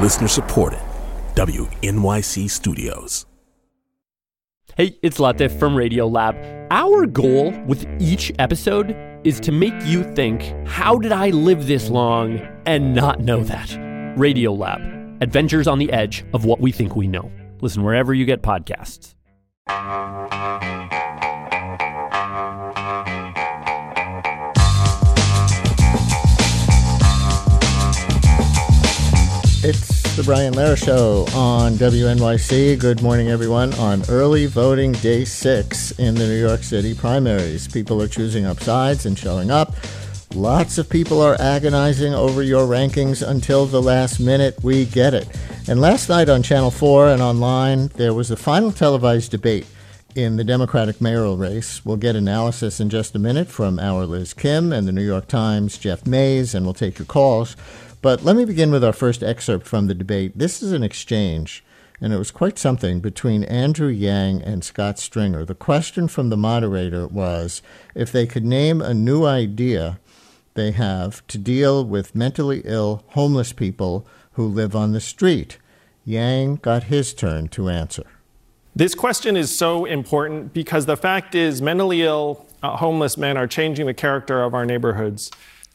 Listener supported. WNYC Studios. Hey, it's Latif from Radiolab. Our goal with each episode is to make you think, how did I live this long and not know that? Radiolab, adventures on the edge of what we think we know. Listen wherever you get podcasts. It's the Brian Lehrer Show on WNYC. Good morning, everyone. On early voting day 6 in the New York City primaries, people are choosing up sides and showing up. Lots of people are agonizing over your rankings until the last minute. We get it. And last night on Channel 4 and online, there was the final televised debate in the Democratic mayoral race. We'll get analysis in just a minute from our Liz Kim and the New York Times' Jeff Mays, and we'll take your calls. But let me begin with our first excerpt from the debate. This is an exchange, and it was quite something, between Andrew Yang and Scott Stringer. The question from the moderator was if they could name a new idea they have to deal with mentally ill homeless people who live on the street. Yang got his turn to answer. This question is so important because the fact is mentally ill homeless men are changing the character of our neighborhoods.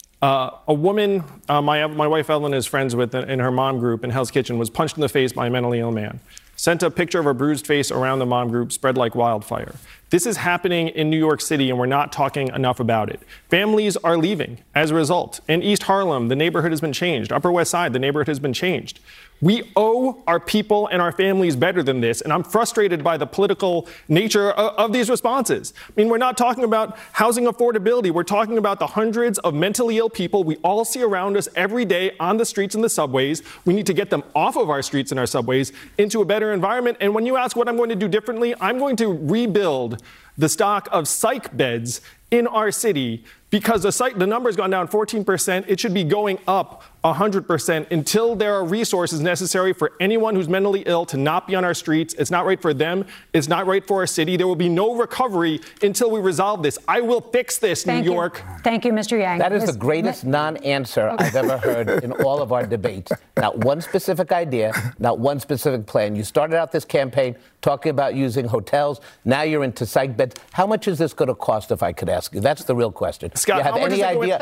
A woman my wife Evelyn is friends with in her mom group in Hell's Kitchen was punched in the face by a mentally ill man. Sent a picture of her bruised face around the mom group, spread like wildfire. This is happening in New York City, and we're not talking enough about it. Families are leaving as a result. In East Harlem, the neighborhood has been changed. Upper West Side, the neighborhood has been changed. We owe our people and our families better than this, and I'm frustrated by the political nature of these responses. I mean, we're not talking about housing affordability. We're talking about the hundreds of mentally ill people we all see around us every day on the streets and the subways. We need to get them off of our streets and our subways into a better environment. And when you ask what I'm going to do differently, I'm going to rebuild the stock of psych beds in our city because the number has gone down 14%. It should be going up 100% until there are resources necessary for anyone who's mentally ill to not be on our streets. It's not right for them. It's not right for our city. There will be no recovery until we resolve this. I will fix this, New York. Thank you, Mr. Yang. That is the greatest non-answer I've ever heard in all of our debates. Not one specific idea, not one specific plan. You started out this campaign talking about using hotels. Now you're into psych beds. How much is this going to cost, if I could ask you? That's the real question. Scott, do you have any idea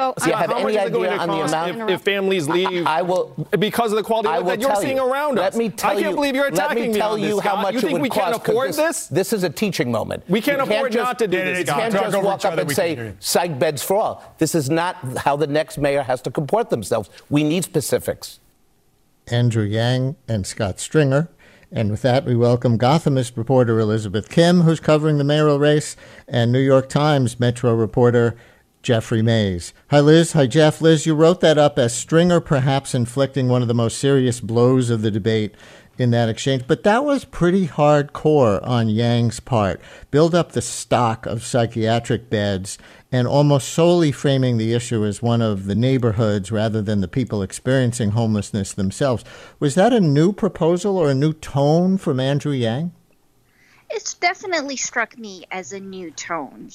on the amount if families leave because of the quality of life that you're seeing around us? I can't believe you're attacking me on this, Scott. You think we can't afford this? This is a teaching moment. We can't afford not to do this, Scott. You can't just walk up and say psych beds for all. This is not how the next mayor has to comport themselves. We need specifics. Andrew Yang and Scott Stringer. And with that, we welcome Gothamist reporter Elizabeth Kim, who's covering the mayoral race, and New York Times Metro reporter Jeffrey Mays. Hi, Liz. Hi, Jeff. Liz, you wrote that up as Stringer perhaps inflicting one of the most serious blows of the debate in that exchange. But that was pretty hardcore on Yang's part. Build up the stock of psychiatric beds and almost solely framing the issue as one of the neighborhoods rather than the people experiencing homelessness themselves. Was that a new proposal or a new tone from Andrew Yang? It's definitely struck me as a new tone.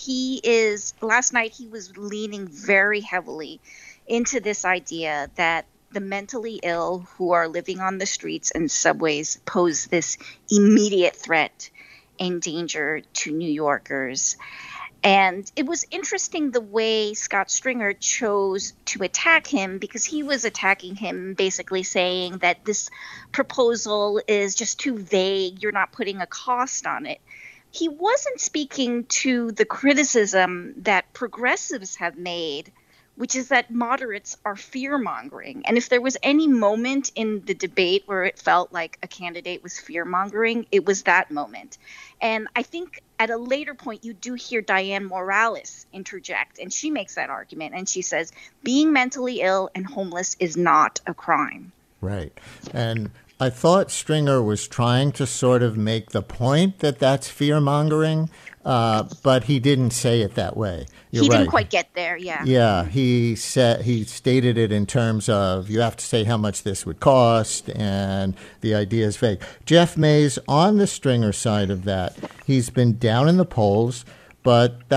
Last night he was leaning very heavily into this idea that the mentally ill who are living on the streets and subways pose this immediate threat and danger to New Yorkers. And it was interesting the way Scott Stringer chose to attack him, because he was attacking him basically saying that this proposal is just too vague. You're not putting a cost on it. He wasn't speaking to the criticism that progressives have made, which is that moderates are fear-mongering. And if there was any moment in the debate where it felt like a candidate was fear-mongering, it was that moment. And I think at a later point, you do hear Diane Morales interject, and she makes that argument. And she says, being mentally ill and homeless is not a crime. Right. And I thought Stringer was trying to sort of make the point that that's fear-mongering, but he didn't say it that way. You're he didn't right. quite get there, yeah. Yeah, he stated it in terms of you have to say how much this would cost, and the idea is vague. Jeff Mays, on the Stringer side of that, he's been down in the polls, but that's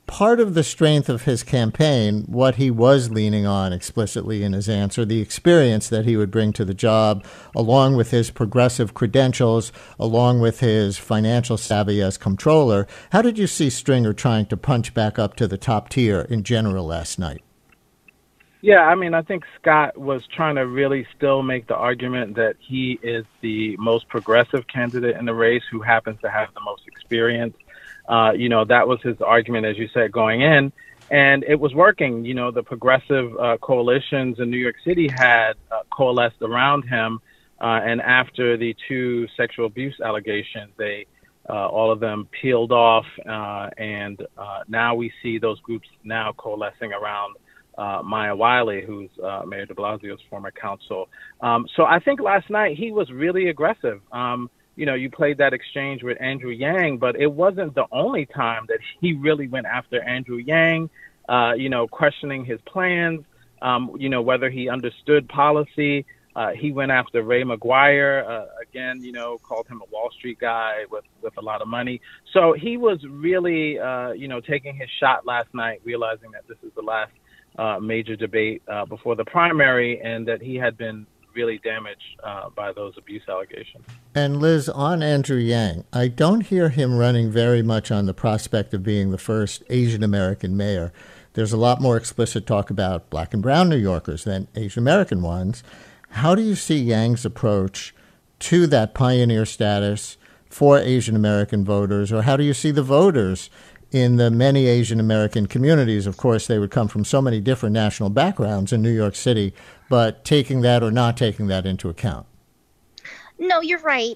part of the strength of his campaign, what he was leaning on explicitly in his answer, the experience that he would bring to the job, along with his progressive credentials, along with his financial savvy as comptroller. How did you see Stringer trying to punch back up to the top tier in general last night? Yeah, I mean, I think Scott was trying to really still make the argument that he is the most progressive candidate in the race who happens to have the most experience. That was his argument, as you said, going in, and it was working. The progressive coalitions in New York City had coalesced around him, and after the 2 sexual abuse allegations, they all of them peeled off, and now we see those groups now coalescing around Maya Wiley, who's Mayor de Blasio's former counsel. So I think last night he was really aggressive. You played that exchange with Andrew Yang, but it wasn't the only time that he really went after Andrew Yang, questioning his plans, whether he understood policy. He went after Ray McGuire, again, called him a Wall Street guy with a lot of money. So he was really, taking his shot last night, realizing that this is the last major debate before the primary, and that he had been really damaged by those abuse allegations. And Liz, on Andrew Yang, I don't hear him running very much on the prospect of being the first Asian American mayor. There's a lot more explicit talk about Black and brown New Yorkers than Asian American ones. How do you see Yang's approach to that pioneer status for Asian American voters, or how do you see the voters in the many Asian American communities? Of course, they would come from so many different national backgrounds in New York City, but taking that or not taking that into account? No, you're right.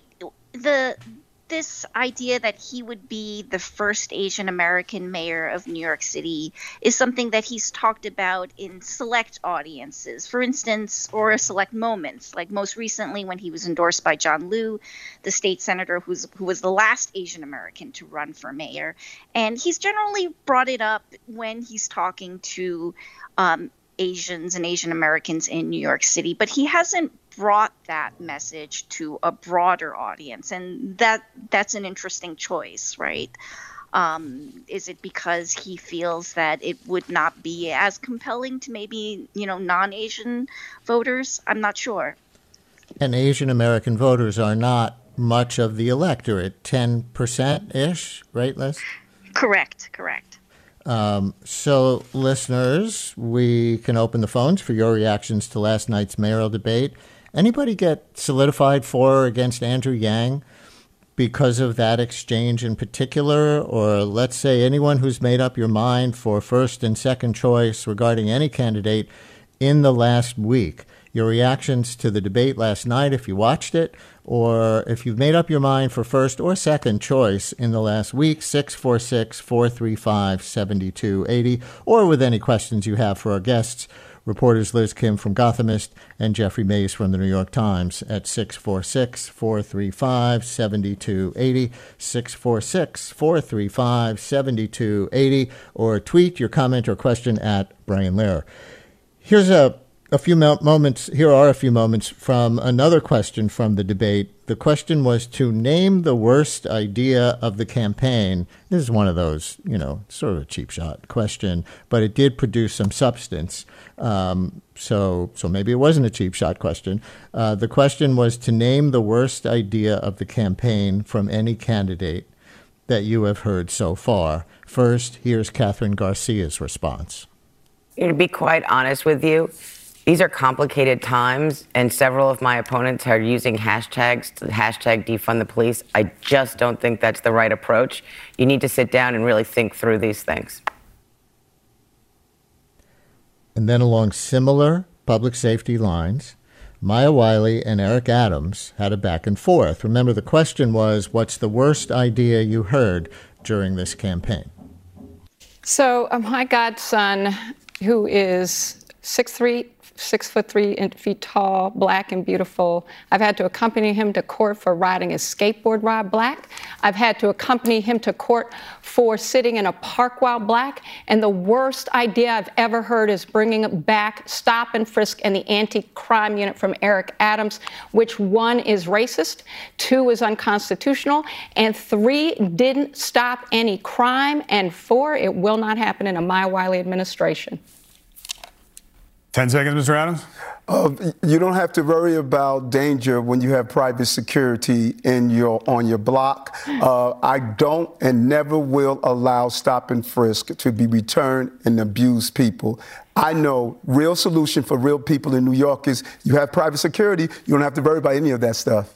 This idea that he would be the first Asian American mayor of New York City is something that he's talked about in select audiences, for instance, or select moments, like most recently when he was endorsed by John Liu, the state senator who was the last Asian American to run for mayor. And he's generally brought it up when he's talking to Asians and Asian Americans in New York City, but he hasn't brought that message to a broader audience, and that's an interesting choice, right? Is it because he feels that it would not be as compelling to maybe, non-Asian voters? I'm not sure. And Asian American voters are not much of the electorate, 10%-ish, right, Liz? Correct. So, listeners, we can open the phones for your reactions to last night's mayoral debate. Anybody get solidified for or against Andrew Yang because of that exchange in particular? Or let's say anyone who's made up your mind for first and second choice regarding any candidate in the last week. Your reactions to the debate last night, if you watched it, or if you've made up your mind for first or second choice in the last week, 646-435-7280, or with any questions you have for our guests, reporters Liz Kim from Gothamist and Jeffrey Mays from the New York Times at 646-435-7280, 646-435-7280, or tweet your comment or question at Brian Lehrer. Here's a few moments. Here are a few moments from another question from the debate. The question was to name the worst idea of the campaign. This is one of those, sort of a cheap shot question, but it did produce some substance. So maybe it wasn't a cheap shot question. The question was to name the worst idea of the campaign from any candidate that you have heard so far. First, here's Catherine Garcia's response. To be quite honest with you, these are complicated times, and several of my opponents are using hashtags, hashtag defund the police. I just don't think that's the right approach. You need to sit down and really think through these things. And then along similar public safety lines, Maya Wiley and Eric Adams had a back and forth. Remember, the question was, what's the worst idea you heard during this campaign? So my godson, who is 6'3" tall, black and beautiful. I've had to accompany him to court for riding a skateboard while black. I've had to accompany him to court for sitting in a park while black. And the worst idea I've ever heard is bringing back stop and frisk and the anti-crime unit from Eric Adams, which 1 is racist, 2 is unconstitutional, and 3 didn't stop any crime, and 4, it will not happen in a Maya Wiley administration. 10 seconds, Mr. Adams. You don't have to worry about danger when you have private security on your block. I don't and never will allow stop and frisk to be returned and abuse people. I know real solution for real people in New York is you have private security. You don't have to worry about any of that stuff.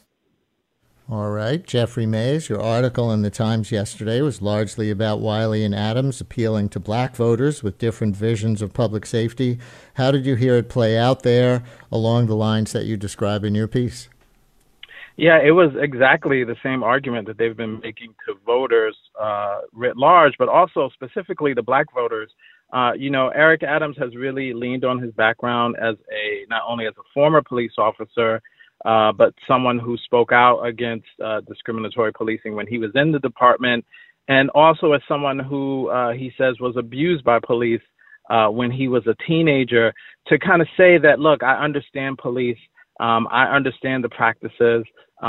All right. Jeffrey Mays, your article in the Times yesterday was largely about Wiley and Adams appealing to black voters with different visions of public safety. How did you hear it play out there along the lines that you describe in your piece? Yeah, it was exactly the same argument that they've been making to voters writ large, but also specifically to black voters. Eric Adams has really leaned on his background as not only as a former police officer, but someone who spoke out against discriminatory policing when he was in the department, and also as someone who he says was abused by police when he was a teenager, to kind of say that, look, I understand police, I understand the practices,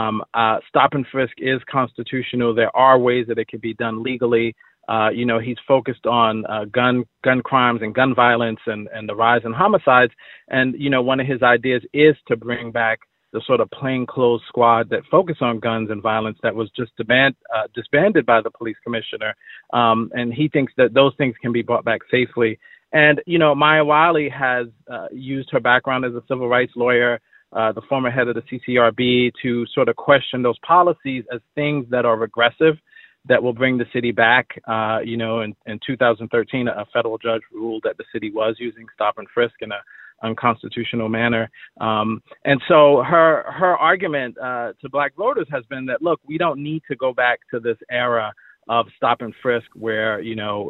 stop and frisk is constitutional, there are ways that it can be done legally. He's focused on gun crimes and gun violence and the rise in homicides, and, one of his ideas is to bring back the sort of plainclothes squad that focus on guns and violence that was just disbanded by the police commissioner. And he thinks that those things can be brought back safely. And, Maya Wiley has used her background as a civil rights lawyer, the former head of the CCRB, to sort of question those policies as things that are regressive, that will bring the city back. In 2013, a federal judge ruled that the city was using stop and frisk in a unconstitutional manner. And so her argument to black voters has been that, look, we don't need to go back to this era of stop and frisk where,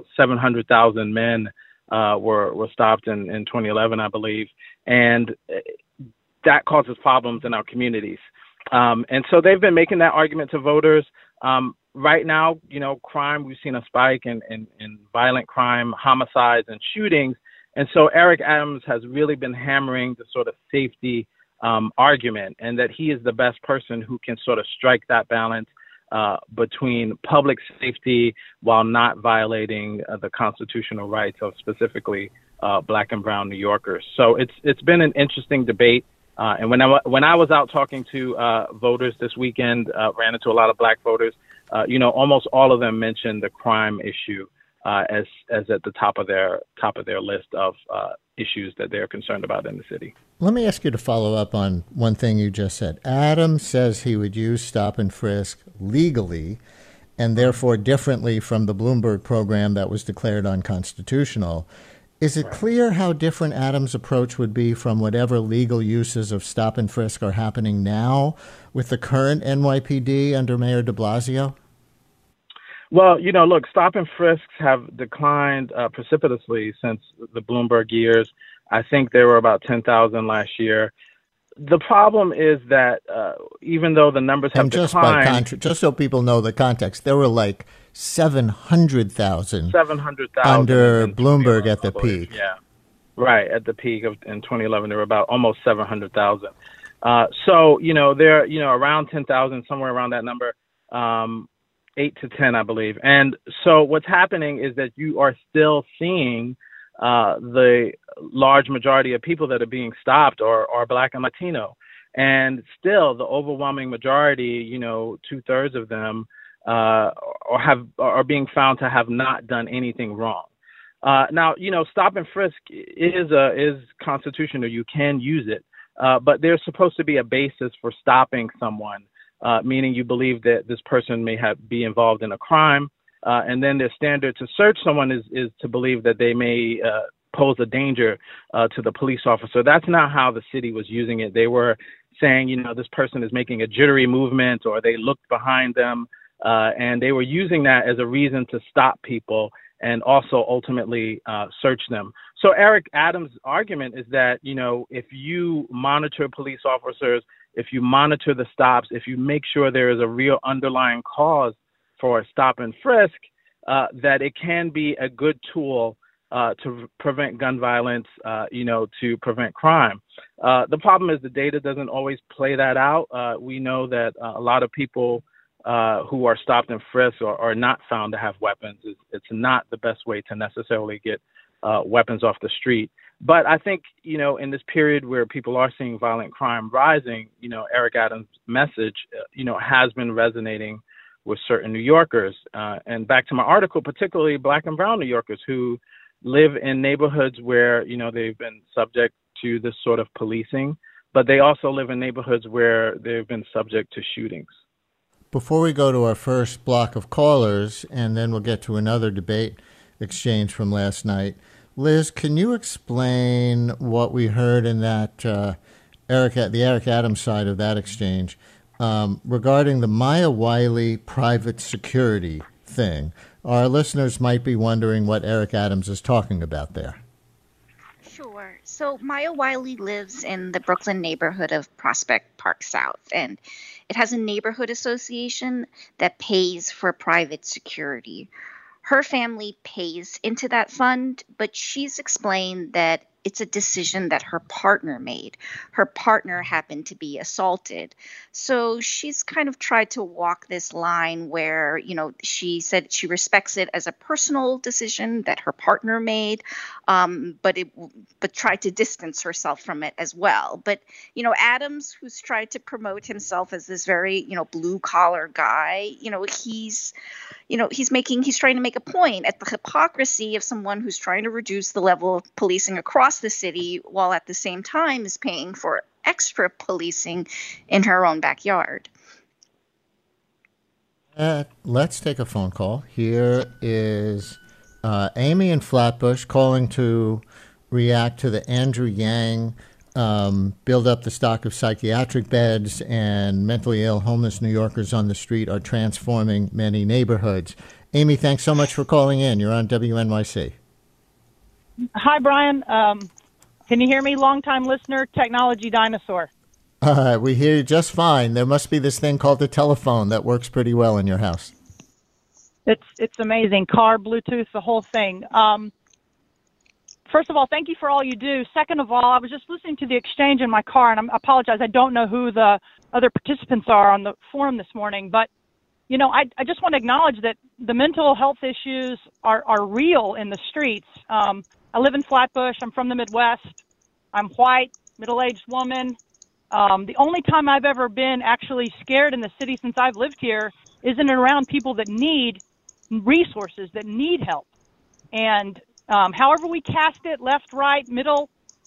700,000 men were stopped in 2011, I believe. And that causes problems in our communities. And so they've been making that argument to voters. Right now, crime, we've seen a spike in violent crime, homicides, and shootings. And so Eric Adams has really been hammering the sort of safety argument, and that he is the best person who can sort of strike that balance between public safety while not violating the constitutional rights of specifically black and brown New Yorkers. So it's been an interesting debate. And when I was out talking to voters this weekend, ran into a lot of black voters, almost all of them mentioned the crime issue as at the top of their list of issues that they're concerned about in the city. Let me ask you to follow up on one thing you just said. Adams says he would use stop and frisk legally and therefore differently from the Bloomberg program that was declared unconstitutional. Is it clear how different Adams' approach would be from whatever legal uses of stop and frisk are happening now with the current NYPD under Mayor de Blasio? Well, look, stop and frisks have declined precipitously since the Bloomberg years. I think there were about 10,000 last year. The problem is that even though the numbers have declined... just so people know the context, there were like 700,000 under Bloomberg at the peak. Yeah, right. At the peak in 2011, there were about almost 700,000. So, they're, around 10,000, somewhere around that number. 8 to 10, I believe. And so what's happening is that you are still seeing the large majority of people that are being stopped are Black and Latino. And still the overwhelming majority, 2/3 of them are being found to have not done anything wrong. Now, stop and frisk is constitutional. You can use it, but there's supposed to be a basis for stopping someone. Meaning you believe that this person may be involved in a crime, and then their standard to search someone is to believe that they may pose a danger to the police officer. That's not how the city was using it. They were saying, this person is making a jittery movement, or they looked behind them, and they were using that as a reason to stop people. and also ultimately search them. So Eric Adams' argument is that, if you monitor police officers, if you monitor the stops, if you make sure there is a real underlying cause for a stop and frisk, that it can be a good tool to prevent gun violence, to prevent crime. The problem is the data doesn't always play that out. We know that a lot of people who are stopped and frisked or are not found to have weapons. It's not the best way to necessarily get weapons off the street. But I think, in this period where people are seeing violent crime rising, Eric Adams' message, has been resonating with certain New Yorkers. And back to my article, particularly Black and brown New Yorkers who live in neighborhoods where, they've been subject to this sort of policing, but they also live in neighborhoods where they've been subject to shootings. Before we go to our first block of callers, and then we'll get to another debate exchange from last night, Liz, can you explain what we heard in that the Eric Adams side of that exchange regarding the Maya Wiley private security thing? Our listeners might be wondering what Eric Adams is talking about there. Sure. So Maya Wiley lives in the Brooklyn neighborhood of Prospect Park South, and it has a neighborhood association that pays for private security. Her family pays into that fund, but she's explained that it's a decision that her partner made. Her partner happened to be assaulted. So she's kind of tried to walk this line where, she said she respects it as a personal decision that her partner made, but tried to distance herself from it as well. But, Adams, who's tried to promote himself as this very, blue collar guy, he's trying to make a point at the hypocrisy of someone who's trying to reduce the level of policing across the city while at the same time is paying for extra policing in her own backyard. Let's take a phone call. Here is Amy in Flatbush calling to react to the Andrew Yang build up the stock of psychiatric beds and mentally ill homeless New Yorkers on the street are transforming many neighborhoods. Amy, thanks so much for calling in. You're on WNYC. Hi, Brian. Can you hear me? Longtime listener, technology dinosaur. We hear you just fine. There must be this thing called the telephone that works pretty well in your house. It's amazing. Car, Bluetooth, the whole thing. First of all, thank you for all you do. Second of all, I was just listening to the exchange in my car, and I apologize. I don't know who the other participants are on the forum this morning, but I just want to acknowledge that the mental health issues are real in the streets. I live in Flatbush. I'm from the Midwest. I'm white, middle-aged woman. The only time I've ever been actually scared in the city since I've lived here is in and around people that need resources, that need help. And however we cast it, left, right, middle,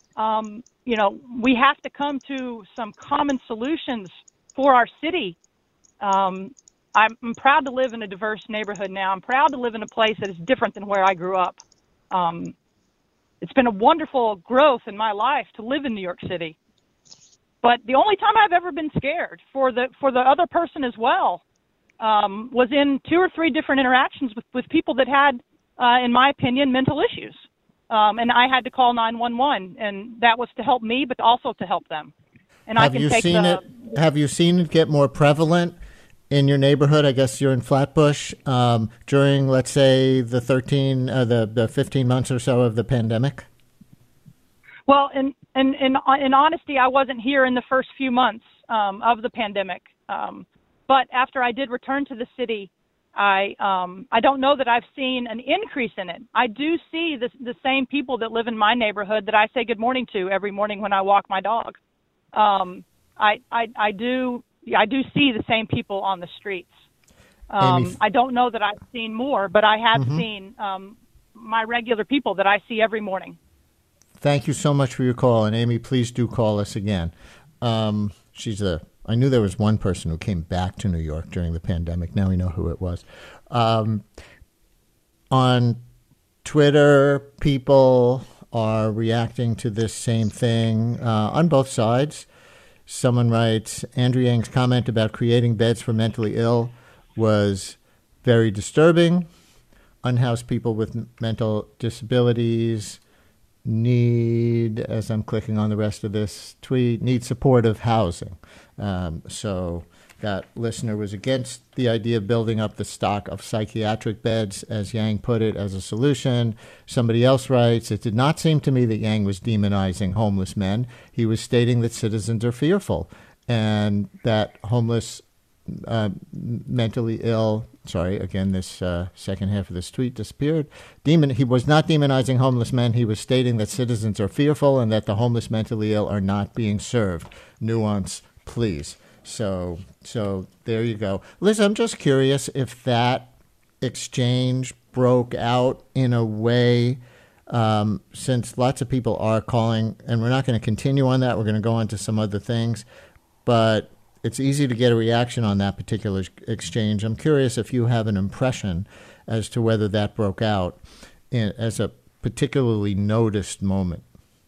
we have to come to some common solutions for our city. I'm proud to live in a diverse neighborhood now. I'm proud to live in a place that is different than where I grew up. It's been a wonderful growth in my life to live in New York City. But the only time I've ever been scared for the other person as well was in 2 or 3 different interactions with people that had, in my opinion, mental issues. And I had to call 911, and that was to help me, but also to help them. And Have you seen it get more prevalent in your neighborhood? I guess you're in Flatbush during, let's say, the 15 months or so of the pandemic. Well, in honesty, I wasn't here in the first few months of the pandemic. But after I did return to the city, I don't know that I've seen an increase in it. I do see the same people that live in my neighborhood that I say good morning to every morning when I walk my dog. I do see the same people on the streets. I don't know that I've seen more, but I have seen my regular people that I see every morning. Thank you so much for your call, and Amy, please do call us again. I knew there was one person who came back to New York during the pandemic. Now we know who it was. On Twitter, people are reacting to this same thing on both sides. Someone writes, Andrew Yang's comment about creating beds for mentally ill was very disturbing. unhoused people with mental disabilities need, as I'm clicking on the rest of this tweet, need supportive housing. So that listener was against the idea of building up the stock of psychiatric beds, as Yang put it, as a solution. Somebody else writes, it did not seem to me that Yang was demonizing homeless men. He was stating that citizens are fearful and that homeless, mentally ill, this second half of this tweet disappeared. He was not demonizing homeless men. He was stating that citizens are fearful and that the homeless mentally ill are not being served. Nuance, please. So there you go. Liz, I'm just curious if that exchange broke out in a way, since lots of people are calling, and we're not going to continue on that. We're going to go on to some other things, but it's easy to get a reaction on that particular exchange. I'm curious if you have an impression as to whether that broke out as a particularly noticed moment.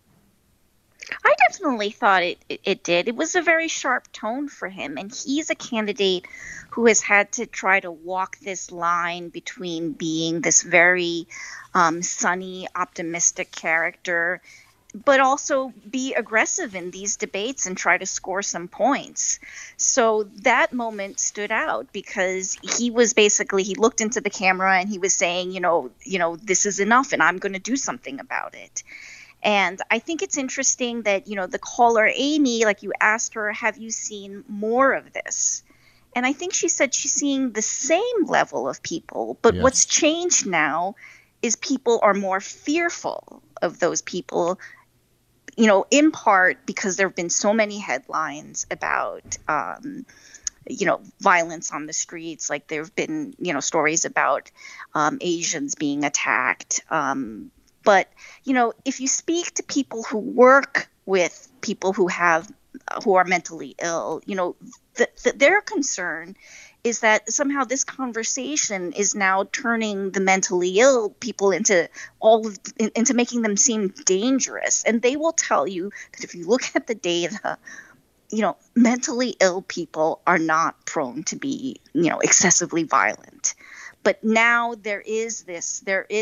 I definitely thought it did. It was a very sharp tone for him. And he's a candidate who has had to try to walk this line between being this very sunny, optimistic character, but also be aggressive in these debates and try to score some points. So that moment stood out because he was basically, he looked into the camera and he was saying, this is enough and I'm going to do something about it. And I think it's interesting that, the caller, Amy, like you asked her, have you seen more of this? And I think she said she's seeing the same level of people. But What's changed now is people are more fearful of those people, in part because there have been so many headlines about, violence on the streets. Like there have been, stories about Asians being attacked. But, if you speak to people who work with people who are mentally ill, their concern is that somehow this conversation is now turning the mentally ill people into making them seem dangerous. And they will tell you that if you look at the data, mentally ill people are not prone to be, excessively violent. But now there is this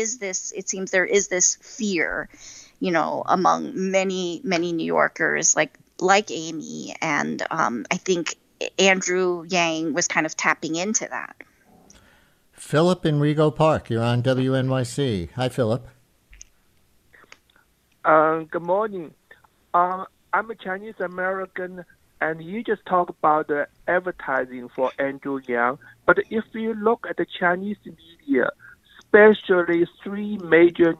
fear, among many, many New Yorkers like Amy. And I think Andrew Yang was kind of tapping into that. Philip in Rego Park, you're on WNYC. Hi, Philip. Good morning. I'm a Chinese American, and you just talked about the advertising for Andrew Yang. But if you look at the Chinese media, especially three major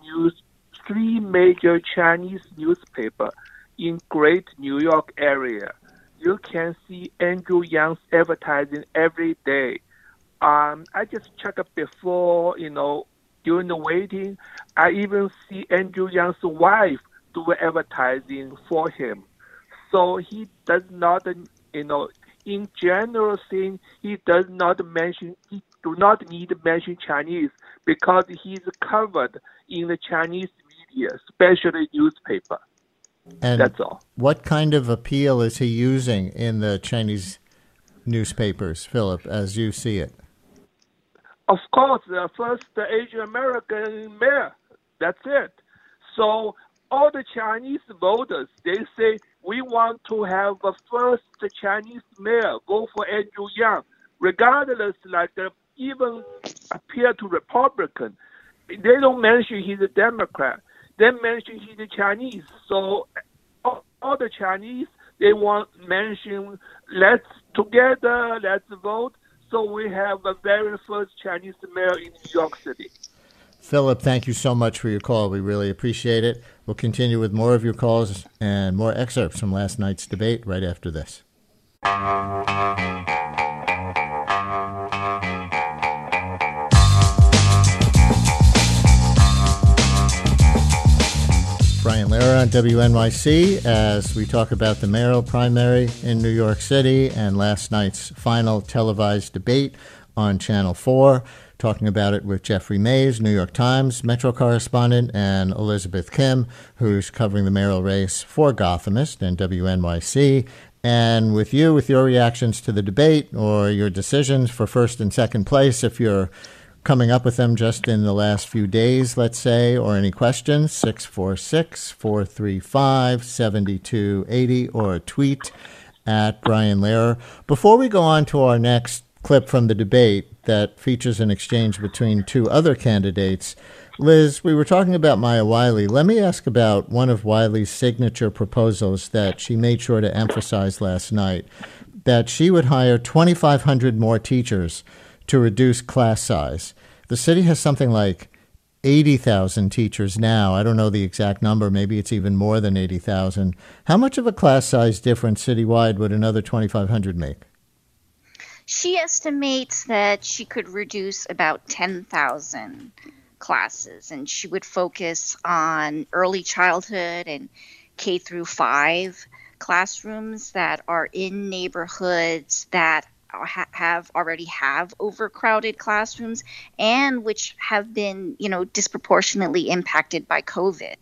Chinese newspapers in Great New York area, you can see Andrew Yang's advertising every day. I just checked before, during the waiting, I even see Andrew Yang's wife do advertising for him. So he does not, in general thing, he do not need to mention Chinese because he's covered in the Chinese media, especially newspaper. And that's all. What kind of appeal is he using in the Chinese newspapers, Philip, as you see it? Of course, first the Asian American mayor. That's it. So all the Chinese voters, they say, we want to have a first Chinese mayor, vote for Andrew Yang, regardless, even appear to Republican. They don't mention he's a Democrat. They mention he's a Chinese. So all the Chinese, they want mention, let's vote. So we have the very first Chinese mayor in New York City. Philip, thank you so much for your call. We really appreciate it. We'll continue with more of your calls and more excerpts from last night's debate right after this. Brian Lehrer on WNYC as we talk about the mayoral primary in New York City and last night's final televised debate on Channel 4. Talking about it with Jeffrey Mays, New York Times Metro correspondent, and Elizabeth Kim, who's covering the mayoral race for Gothamist and WNYC. And with you, with your reactions to the debate or your decisions for first and second place, if you're coming up with them just in the last few days, let's say, or any questions, 646-435-7280, or a tweet at Brian Lehrer. Before we go on to our next clip from the debate that features an exchange between two other candidates, Liz, we were talking about Maya Wiley. Let me ask about one of Wiley's signature proposals that she made sure to emphasize last night, that she would hire 2,500 more teachers to reduce class size. The city has something like 80,000 teachers now. I don't know the exact number. Maybe it's even more than 80,000. How much of a class size difference citywide would another 2,500 make? She estimates that she could reduce about 10,000 classes, and she would focus on early childhood and K through 5 classrooms that are in neighborhoods that already have overcrowded classrooms and which have been, disproportionately impacted by COVID.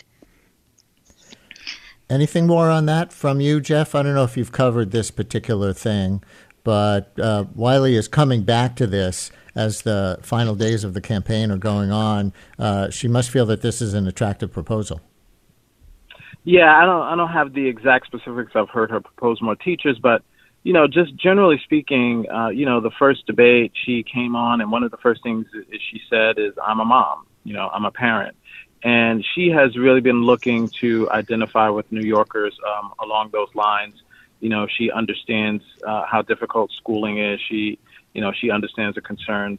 Anything more on that from you, Jeff? I don't know if you've covered this particular thing, but Wiley is coming back to this as the final days of the campaign are going on. She must feel that this is an attractive proposal. Yeah, I don't have the exact specifics. I've heard her propose more teachers, but just generally speaking, the first debate she came on, and one of the first things she said is, "I'm a mom. I'm a parent," and she has really been looking to identify with New Yorkers along those lines. She understands how difficult schooling is. She understands the concerns,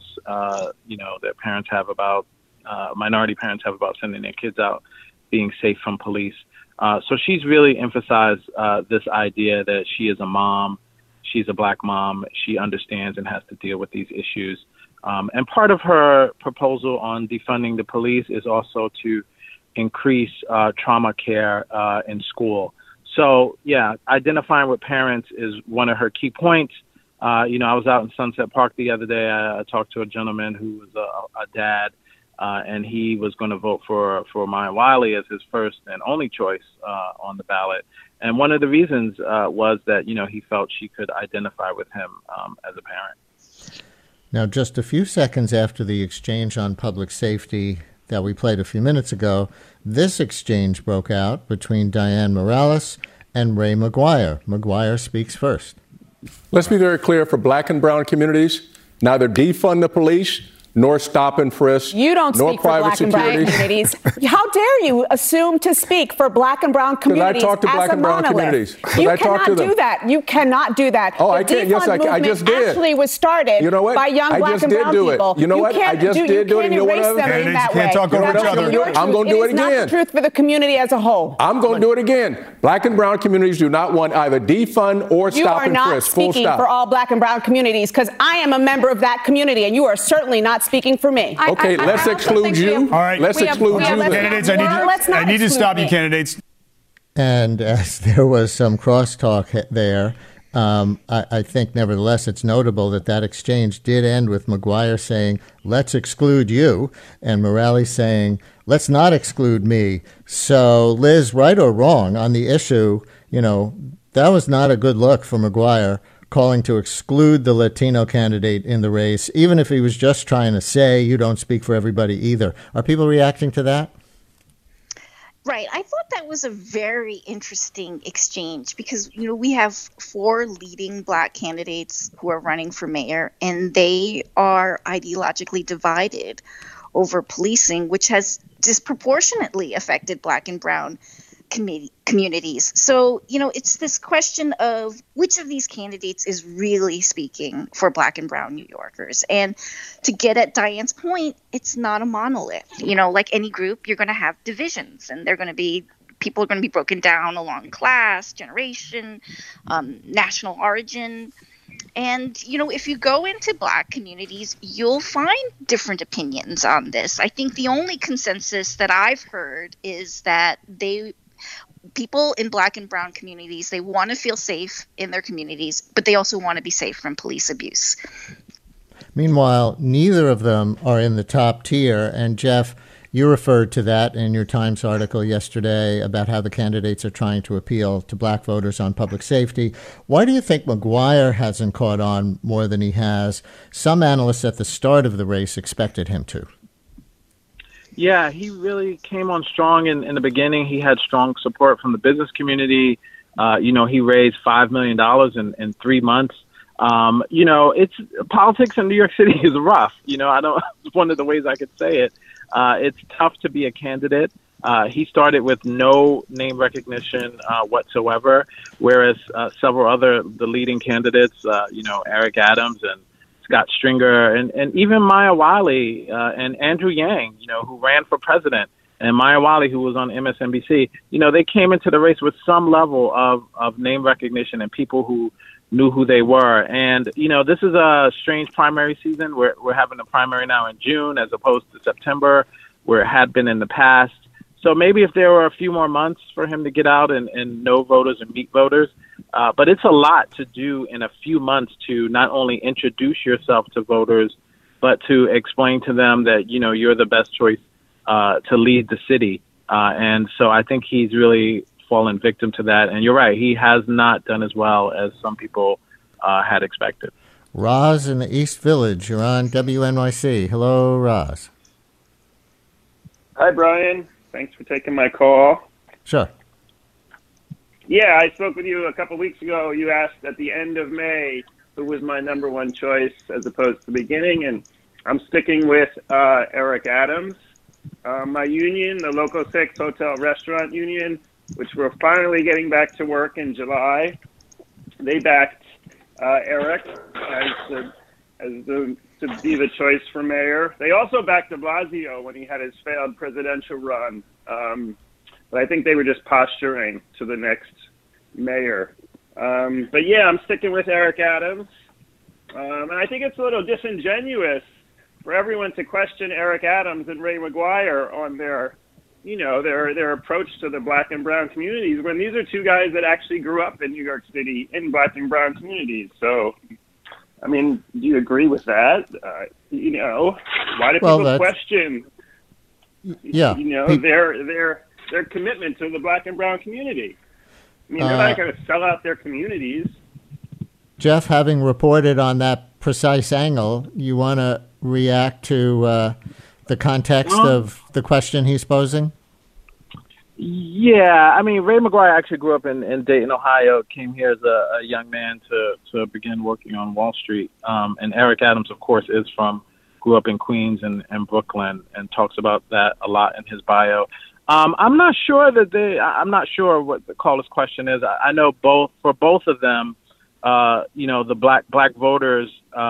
that parents have about, minority parents have about sending their kids out, being safe from police. So she's really emphasized this idea that she is a mom. She's a Black mom. She understands and has to deal with these issues. And part of her proposal on defunding the police is also to increase trauma care in school. So, yeah, identifying with parents is one of her key points. I was out in Sunset Park the other day. I talked to a gentleman who was a dad, and he was going to vote for Maya Wiley as his first and only choice on the ballot. And one of the reasons was that, he felt she could identify with him as a parent. Now, just a few seconds after the exchange on public safety that we played a few minutes ago, this exchange broke out between Dianne Morales and Ray McGuire. McGuire speaks first. Let's be very clear for Black and brown communities, neither defund the police nor stop and frisk. You don't nor speak for Black and brown communities. How dare you assume to speak for Black and brown communities? Because I talk to Black and brown communities. You cannot do that. You cannot do that. Oh, I can't. Yes, I just did. Actually was started by young Black and brown people. You know what? I just did do it. You know what? Can't talk over each other. I'm going to do it again. It's not the truth for the community as a whole. I'm going to do it again. Black and brown communities do not want either defund or stop and frisk. Full stop. You are not speaking for all Black and brown communities because I am a member of that community, and you are certainly not speaking for me. Okay, let's exclude you. All right. Let's exclude you. Candidates, I need to stop you, candidates. And as there was some crosstalk there, I think nevertheless it's notable that exchange did end with McGuire saying, "Let's exclude you," and Morales saying, "Let's not exclude me." So, Liz, right or wrong on the issue, that was not a good look for McGuire, calling to exclude the Latino candidate in the race, even if he was just trying to say you don't speak for everybody either. Are people reacting to that? Right. I thought that was a very interesting exchange because, we have 4 leading Black candidates who are running for mayor, and they are ideologically divided over policing, which has disproportionately affected Black and brown communities. So, it's this question of which of these candidates is really speaking for Black and brown New Yorkers. And to get at Diane's point, it's not a monolith. Like any group, you're going to have divisions, and people are going to be broken down along class, generation, national origin. And, if you go into Black communities, you'll find different opinions on this. I think the only consensus that I've heard is that people in Black and brown communities, they want to feel safe in their communities, but they also want to be safe from police abuse. Meanwhile, neither of them are in the top tier. And Jeff, You referred to that in your Times article yesterday about how the candidates are trying to appeal to black voters on public safety. Why do you think McGuire hasn't caught on more than he has? Some analysts at the start of the race expected him to. Yeah, he really came on strong in the beginning. He had strong support from the business community. He raised $5 million in 3 months. It's politics in New York City is rough. It's one of the ways I could say it. It's tough to be a candidate. He started with no name recognition whatsoever, whereas several the leading candidates, Eric Adams and Scott Stringer and even Maya Wiley and Andrew Yang, who ran for president, and Maya Wiley, who was on MSNBC, they came into the race with some level of name recognition and people who knew who they were. And, this is a strange primary season. We're having a primary now in June as opposed to September, where it had been in the past. So maybe if there were a few more months for him to get out and know voters and meet voters. But it's a lot to do in a few months to not only introduce yourself to voters, but to explain to them that, you're the best choice to lead the city. And so I think he's really fallen victim to that. And you're right, he has not done as well as some people had expected. Roz in the East Village, you're on WNYC. Hello, Roz. Hi, Brian. Thanks for taking my call. Sure. Yeah, I spoke with you a couple weeks ago. You asked at the end of May who was my number one choice as opposed to the beginning, and I'm sticking with Eric Adams. My union, the Local 6 Hotel Restaurant Union, which we're finally getting back to work in July, they backed Eric to be the choice for mayor. They also backed de Blasio when he had his failed presidential run. But I think they were just posturing to the next mayor. But yeah, I'm sticking with Eric Adams. And I think it's a little disingenuous for everyone to question Eric Adams and Ray McGuire on their approach to the black and brown communities, when these are two guys that actually grew up in New York City in black and brown communities. So, I mean, do you agree with that? Why do people question? Yeah, their commitment to the black and brown community. I mean, they're not going to sell out their communities. Jeff, having reported on that precise angle, you want to react to the context of the question he's posing? Yeah, I mean, Ray McGuire actually grew up in Dayton, Ohio, came here as a young man to begin working on Wall Street. And Eric Adams, of course, grew up in Queens and Brooklyn, and talks about that a lot in his bio. I'm not sure what the caller's question is. I know for both of them, the black voters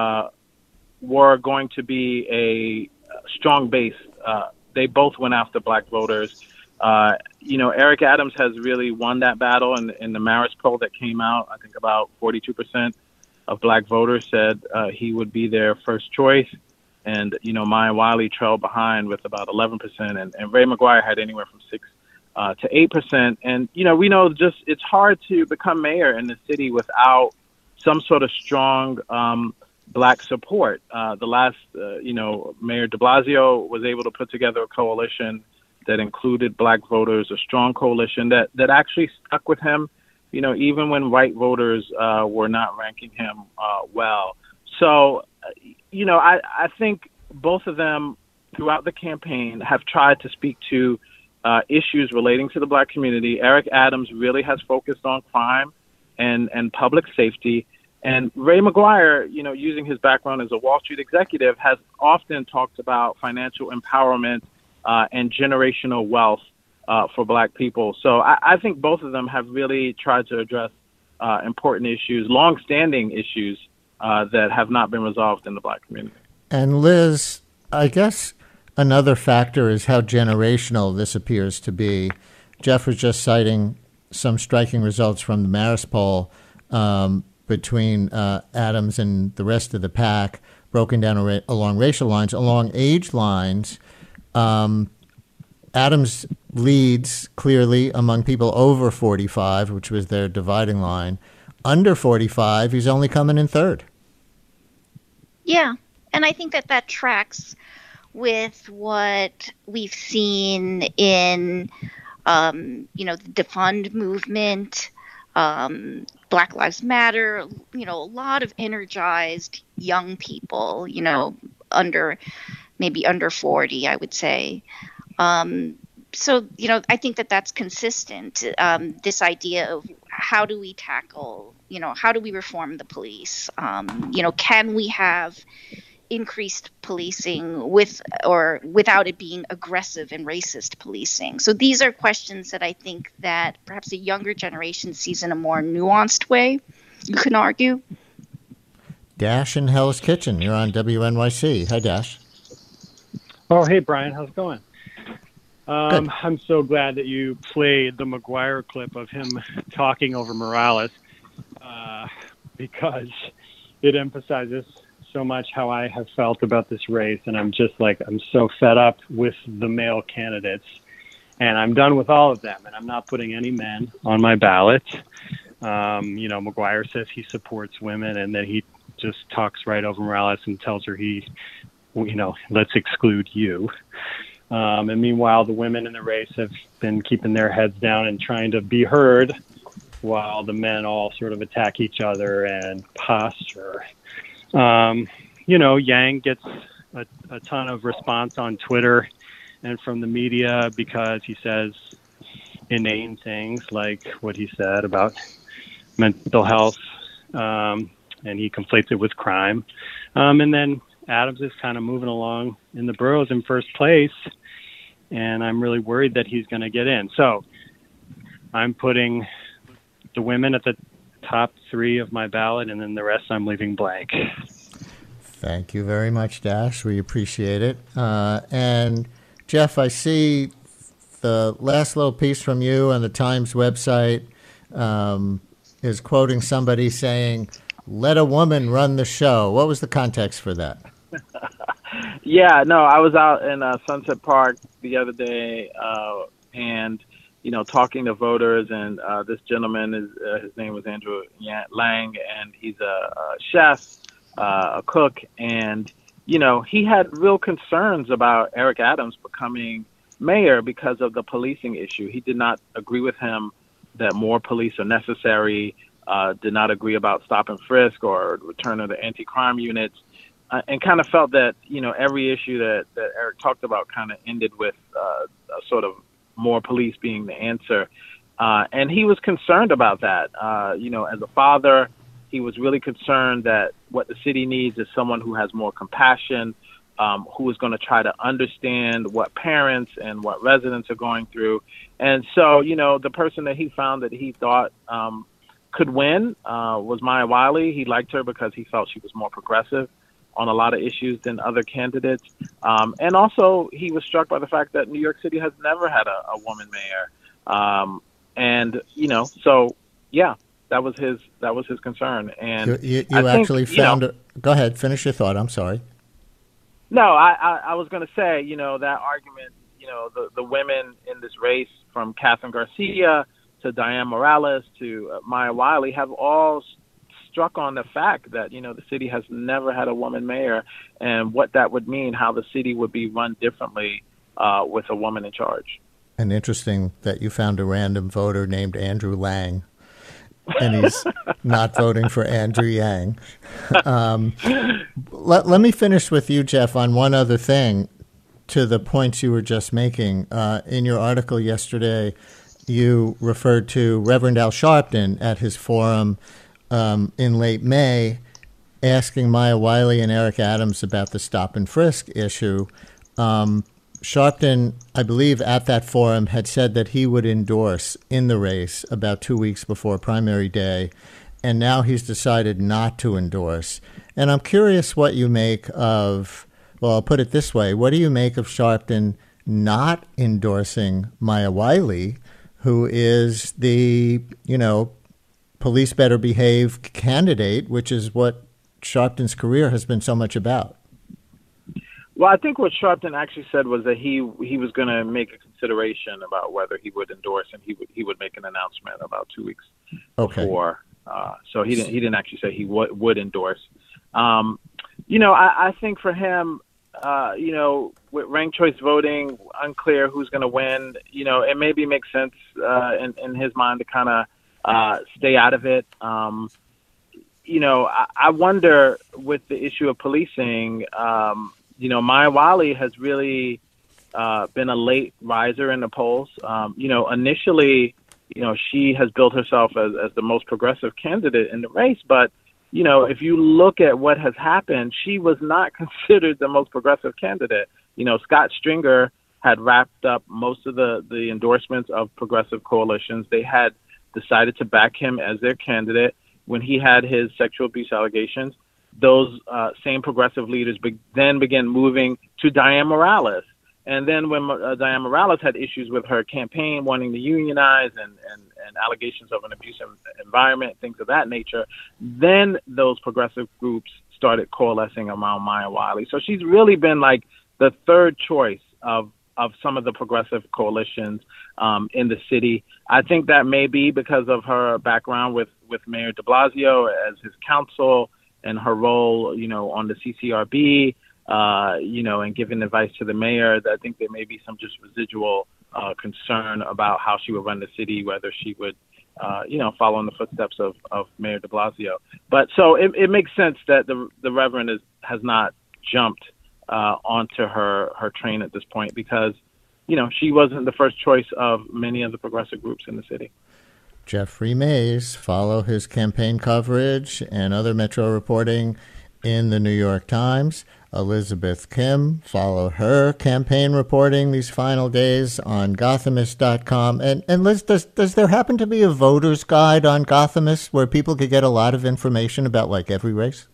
were going to be a strong base. They both went after black voters. Eric Adams has really won that battle in the Marist poll that came out. I think about 42% of black voters said he would be their first choice. And, Maya Wiley trailed behind with about 11%. And Ray McGuire had anywhere from 6 to 8%. And, we know it's hard to become mayor in the city without some sort of strong black support. The last, Mayor de Blasio was able to put together a coalition that included black voters, a strong coalition that actually stuck with him, even when white voters were not ranking him well. So, I think both of them throughout the campaign have tried to speak to issues relating to the black community. Eric Adams really has focused on crime and public safety. And Ray McGuire, using his background as a Wall Street executive, has often talked about financial empowerment and generational wealth for black people. So I think both of them have really tried to address important issues, long-standing issues that have not been resolved in the black community. And Liz, I guess another factor is how generational this appears to be. Jeff was just citing some striking results from the Marist poll between Adams and the rest of the pack, broken down along racial lines, along age lines. Adams leads clearly among people over 45, which was their dividing line. Under 45, he's only coming in third. Yeah, and I think that tracks with what we've seen in, the defund movement, Black Lives Matter, a lot of energized young people, maybe under 40, I would say. So, I think that that's consistent, this idea of how do we tackle, how do we reform the police? Can we have increased policing with or without it being aggressive and racist policing? So these are questions that I think that perhaps a younger generation sees in a more nuanced way, you can argue. Dash in Hell's Kitchen, you're on WNYC. Hi, Dash. Oh, hey, Brian. How's it going? I'm so glad that you played the McGuire clip of him talking over Morales because it emphasizes so much how I have felt about this race. And I'm so fed up with the male candidates. And I'm done with all of them. And I'm not putting any men on my ballot. McGuire says he supports women, and then he just talks right over Morales and tells her let's exclude you. And meanwhile, the women in the race have been keeping their heads down and trying to be heard while the men all sort of attack each other and posture. Yang gets a ton of response on Twitter and from the media because he says inane things like what he said about mental health, and he conflates it with crime. And then Adams is kind of moving along in the boroughs in first place, and I'm really worried that he's going to get in. So I'm putting the women at the top 3 of my ballot, and then the rest I'm leaving blank. Thank you very much, Dash. We appreciate it. And Jeff, I see the last little piece from you on the Times website is quoting somebody saying, "Let a woman run the show." What was the context for that? Yeah, no, I was out in Sunset Park the other day and, talking to voters. And this gentleman, his name was Andrew Lang, and he's a chef, a cook. And, he had real concerns about Eric Adams becoming mayor because of the policing issue. He did not agree with him that more police are necessary, did not agree about stop and frisk or return of the anti-crime units, and kind of felt that, every issue that Eric talked about kind of ended with a sort of more police being the answer. And he was concerned about that. As a father, he was really concerned that what the city needs is someone who has more compassion, who is going to try to understand what parents and what residents are going through. And so, the person that he found that he thought could win was Maya Wiley. He liked her because he felt she was more progressive on a lot of issues than other candidates. And also, he was struck by the fact that New York City has never had a woman mayor. So, yeah, that was his concern. And you actually found go ahead, finish your thought. I'm sorry. No, I was going to say, that argument, the women in this race from Catherine Garcia to Diane Morales to Maya Wiley have all struck on the fact that, the city has never had a woman mayor and what that would mean, how the city would be run differently with a woman in charge. And interesting that you found a random voter named Andrew Lang, and he's not voting for Andrew Yang. Let me finish with you, Jeff, on one other thing to the points you were just making. In your article yesterday, you referred to Reverend Al Sharpton at his forum in late May, asking Maya Wiley and Eric Adams about the stop and frisk issue. Sharpton, I believe, at that forum had said that he would endorse in the race about 2 weeks before primary day, and now he's decided not to endorse. And I'm curious what you make of, well, I'll put it this way. What do you make of Sharpton not endorsing Maya Wiley, who is the, police better behave candidate, which is what Sharpton's career has been so much about? Well, I think what Sharpton actually said was that he was going to make a consideration about whether he would endorse, and he would make an announcement about 2 weeks before. So he didn't actually say he would endorse. I think for him, with ranked choice voting, unclear who's going to win, it maybe makes sense in his mind to kind of stay out of it. I wonder with the issue of policing, Maya Wiley has really been a late riser in the polls. Initially, she has built herself as the most progressive candidate in the race, but if you look at what has happened, she was not considered the most progressive candidate. Scott Stringer had wrapped up most of the endorsements of progressive coalitions. They had decided to back him as their candidate when he had his sexual abuse allegations. Those same progressive leaders then began moving to Dianne Morales. And then when Dianne Morales had issues with her campaign, wanting to unionize and allegations of an abusive environment, things of that nature, then those progressive groups started coalescing around Maya Wiley. So she's really been like the third choice of some of the progressive coalitions in the city. I think that may be because of her background with Mayor de Blasio as his counsel and her role, on the CCRB, and giving advice to the mayor. I think there may be some just residual concern about how she would run the city, whether she would, follow in the footsteps of Mayor de Blasio. But so it makes sense that the Reverend has not jumped onto her train at this point because, she wasn't the first choice of many of the progressive groups in the city. Jeffrey Mays, follow his campaign coverage and other Metro reporting in the New York Times. Elizabeth Kim, follow her campaign reporting these final days on Gothamist.com. And Liz, does there happen to be a voter's guide on Gothamist where people could get a lot of information about like every race?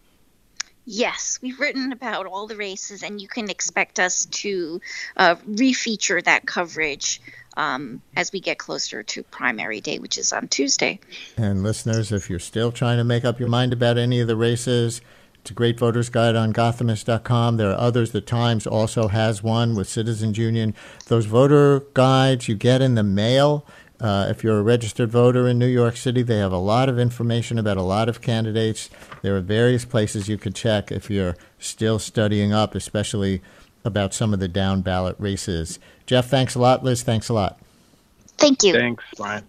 Yes, we've written about all the races, and you can expect us to refeature that coverage as we get closer to primary day, which is on Tuesday. And listeners, if you're still trying to make up your mind about any of the races, it's a great voter's guide on Gothamist.com. There are others. The Times also has one with Citizens Union. Those voter guides you get in the mail. If you're a registered voter in New York City, they have a lot of information about a lot of candidates. There are various places you could check if you're still studying up, especially about some of the down ballot races. Jeff, thanks a lot. Liz, thanks a lot. Thank you. Thanks, Brian.